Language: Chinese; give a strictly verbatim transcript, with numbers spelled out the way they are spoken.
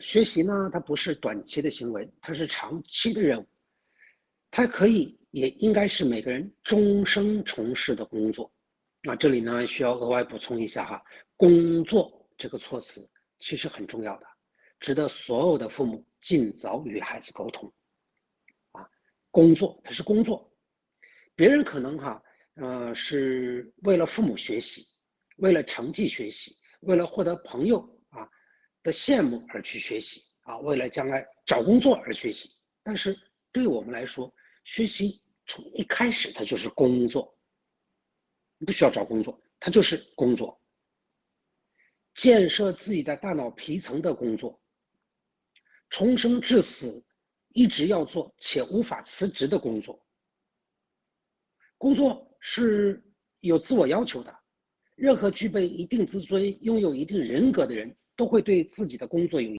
学习呢，它不是短期的行为，它是长期的任务，它可以也应该是每个人终生从事的工作。啊，这里呢需要额外补充一下哈，工作这个措辞其实很重要的，指的所有的父母尽早与孩子沟通。啊，工作它是工作，别人可能哈，呃，是为了父母学习，为了成绩学习，为了获得朋友啊的羡慕而去学习啊，为了将来找工作而学习。但是对我们来说，学习从一开始它就是工作，不需要找工作，它就是工作，建设自己的大脑皮层的工作，从生至死一直要做且无法辞职的工作。工作是有自我要求的，任何具备一定自尊、拥有一定人格的人都会对自己的工作有